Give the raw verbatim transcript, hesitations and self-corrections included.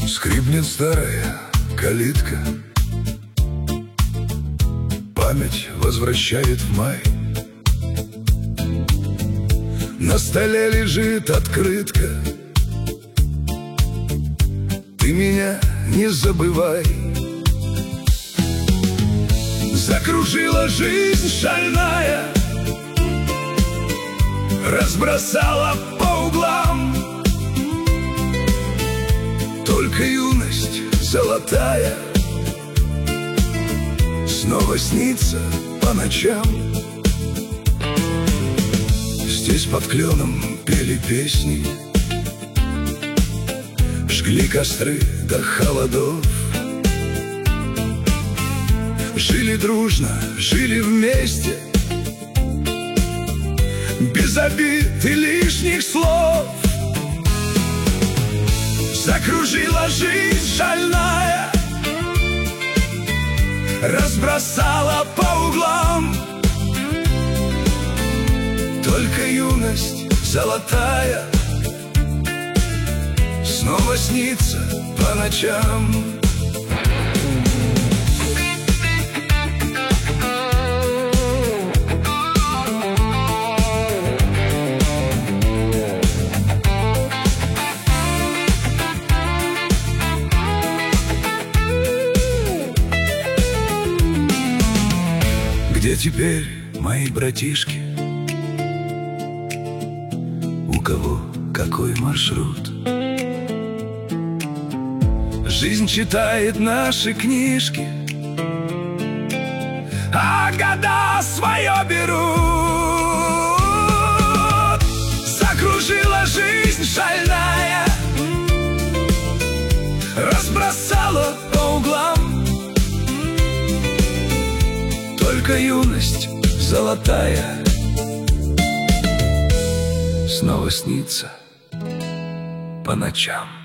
Скрипнет старая калитка, память возвращает в май. На столе лежит открытка: ты меня не забывай. Закружила жизнь шальная, разбросала по углам. Только юность золотая снова снится по ночам. Здесь под кленом пели песни, жгли костры до холодов. Жили дружно, жили вместе, без обид и лишних слов. Закружила жизнь шальная, разбросала по углам. Только юность золотая снова снится по ночам. Где теперь мои братишки? У кого какой маршрут? Жизнь читает наши книжки, а года свое берут. Закружила жизнь шальная, разбросала по углам. Только юность золотая снова снится по ночам.